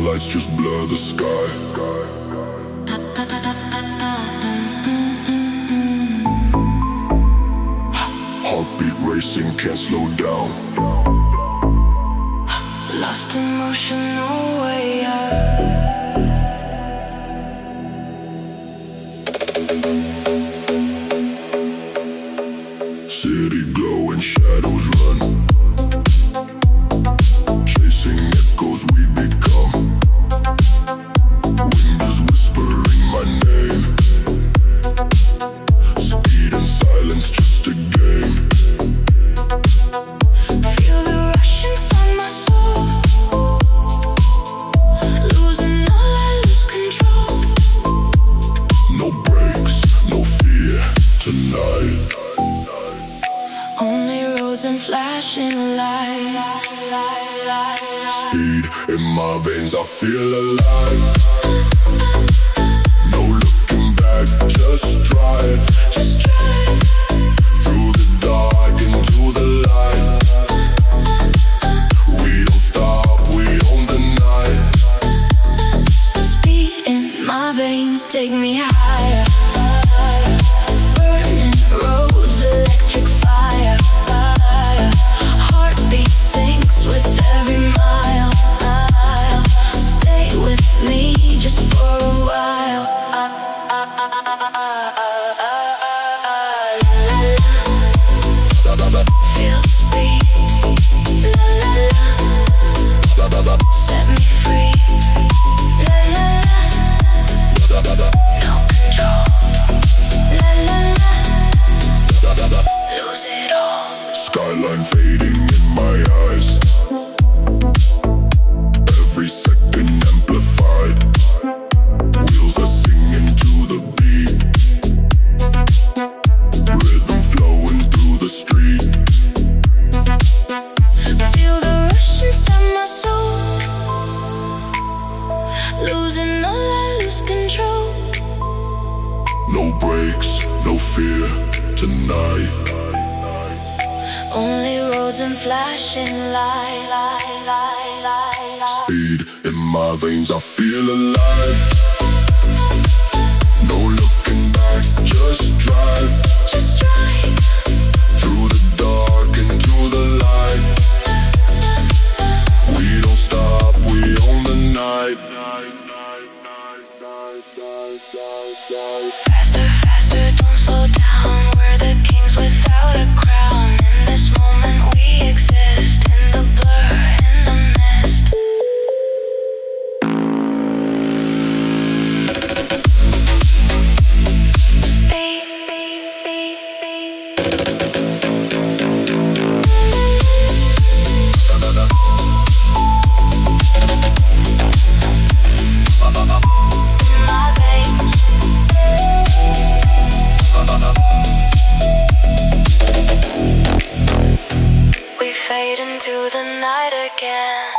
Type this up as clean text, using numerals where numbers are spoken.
lights just blur the sky. Heartbeat racing, can't slow down. Lost in motion, no way out. City glow and shadows run, chasing echoes we become. Wind is whispering my name. Speed and silence, just a game. Feel the rush inside my soul. Losing all, I lose control. No brakes, no fear tonight. Only roads and flashing lights. Speed in my veins, I feel alive. No looking back, just drive. Just drive. Through the dark into the light. We don't stop, we own the night. The speed in my veins, take me higher. Burning roads, electric fire. Heartbeat sinks with every mile. Stay with me just for a while. Feel the speed. La la la. Set me free. La la la. No control. La la la. Lose it all. Skyline fading in my eyes. Every second amplified. Wheels are singing to the beat. Rhythm flowing through the street. Feel the rush inside my soul. Losing all, I lose control. No brakes, no fear tonight. Only roads and flashing lights. Speed in my veins, I feel alive. No looking back, just drive. Just drive. Through the dark into the light. We don't stop, we own the night. Faster, faster, don't slow down. We're the kings without a crown. In this moment we exist. In the blur, in the mist. My veins. We fade into the night again.